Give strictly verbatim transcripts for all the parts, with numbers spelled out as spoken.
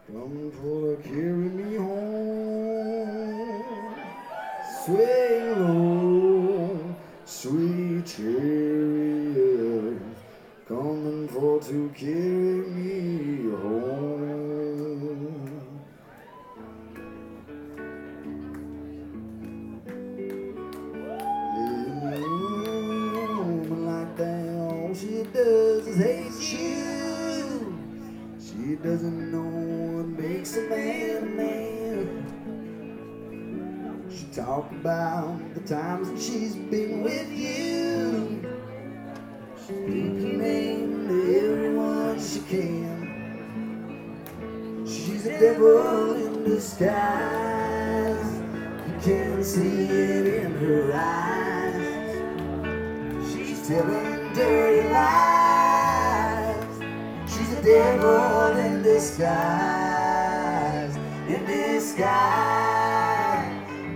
coming for to carry me home. Swing low, sweet chariot, coming for to carry me home. Woman like that, all she does is hate you. She doesn't know what makes a man a man. She talk about the times that she's been with you. She speaks your name to everyone she can. She's a devil in disguise. You can't see it in her eyes. She's telling dirty lies. She's a devil in disguise. In disguise.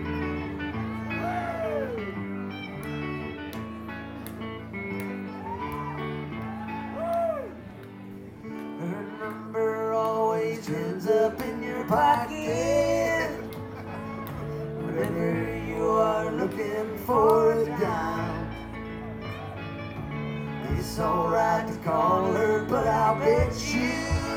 Her number always turns up in your pocket. Whenever you are looking for a dime. It's alright to call her, but I'll bet you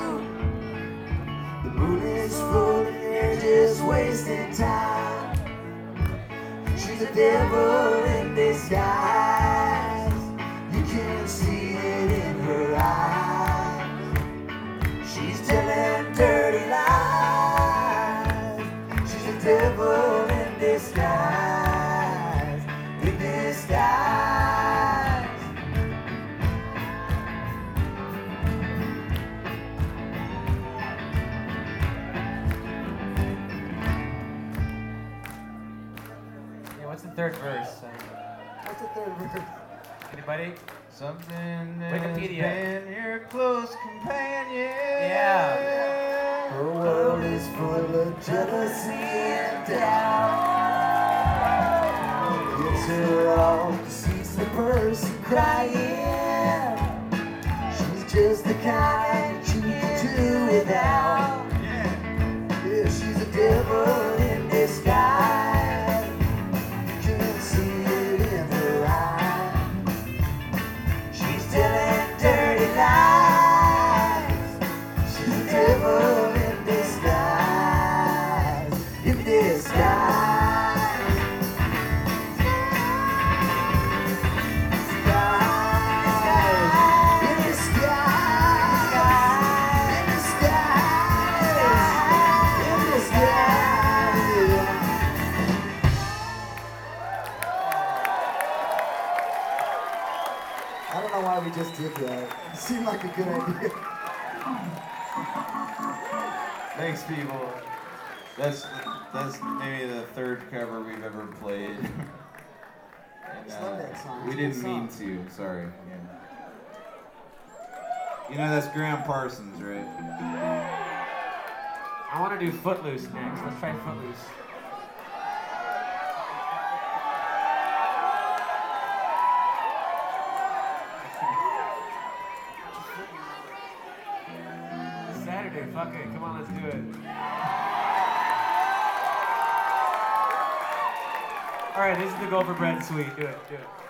the moon is full and you're just wasting time. She's a devil in disguise. You can't see it in her eyes. She's telling dirty lies. She's a devil in disguise. In disguise. What's the third verse? What's the third verse? Anybody? Something that's Wikipedia. been your close companion. Yeah. Her world is full of jealousy and doubt. Gets her off, sees the person crying. She's just the kind you can do without. Yeah. Yeah, she's a devil in disguise. You can't see it in her eyes. She's telling dirty lies. She's a devil in disguise. In disguise. Disguise. In disguise. In disguise. In disguise. I don't know why we just did that. It seemed like a good idea. Thanks, people. That's that's maybe the third cover we've ever played. And, just love that song. We It's a didn't good mean to. Sorry. Yeah. You know that's Graham Parsons, right? I want to do Footloose next. Let's try Footloose. Saturday, fuck it. Come on, let's do it. All right, this is the Go for Bread suite. Do it, do it.